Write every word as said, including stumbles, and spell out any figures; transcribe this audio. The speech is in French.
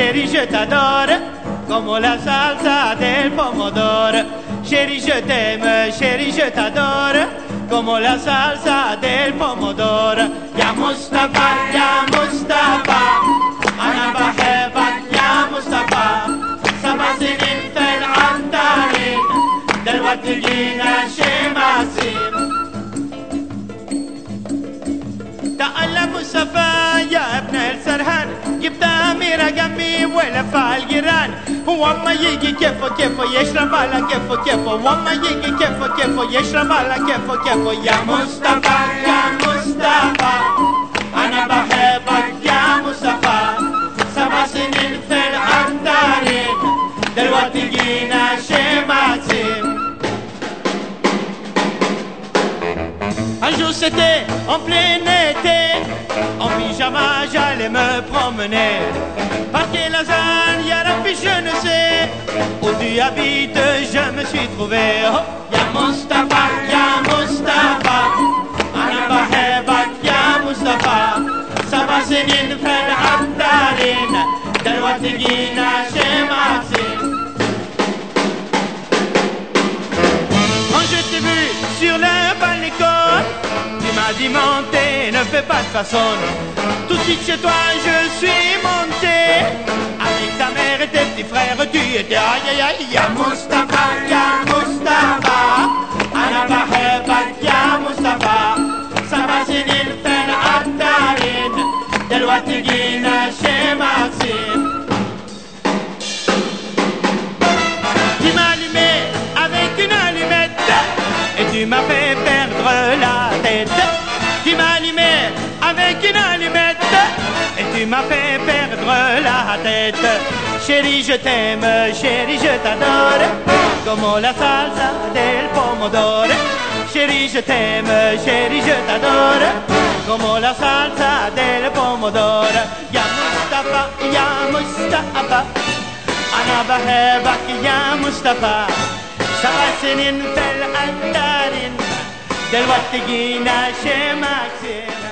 chérie, je t'adore, comme la salsa del pomodoro. Chérie, je t'aime, chérie, je t'adore, comme la salsa del pomodoro. Ya Mustafa, ya Mustafa, أنا بحبك يا مصطفى. سبع سنين في العنترين، دلوقتي جينا شماسين. تعال مصطفى يا ابن السرحان، جبت أميرة جنبي ولف على الجيران. وأما يجي كيفه كيفه يشرب على كيفه كيفه، وأما يجي كيفه كيفه يشرب على كيفه كيفه. يا مصطفى يا مصطفى، أنا بحبك يا مصطفى. سبع سنين في العنترين، دلوقتي جينا شماسين. Un jour c'était en plein été, en pyjama j'allais me promener. Parquet Lausanne, y'a la fiche je ne sais où tu habites, je me suis trouvé. Oh, ya Mustafa, ya Mustafa, أنا بحبك يا مصطفى. سبع سنين في العنترين، دلوقتي جينا شماسين. Quand je t'ai vu sur le balcon, tu m'as dit monter, ne fais pas de façon. Tout de suite chez toi je suis monté, avec ta mère et tes petits frères tu étais. Aïe aïe aïe. Ya Mustafa, ya Mustafa, أنا بحبك يا مصطفى. سبع سنين في العنترين، دلوقتي جينا شماسين. Tu m'as allumé avec une allumette et tu m'as fait perdre la tête. Tu m'as allumé avec une allumette et tu m'as fait perdre la tête. Chérie, je t'aime, chérie, je t'adore, comme la salsa del pomodoro. Chérie, je t'aime, chérie, je t'adore, comme la salsa del pomodoro. Ya Mustafa, ya Mustafa, أنا بحبك يا مصطفى. سبع سنين في العنترين، دلوقتي جينا شماسين.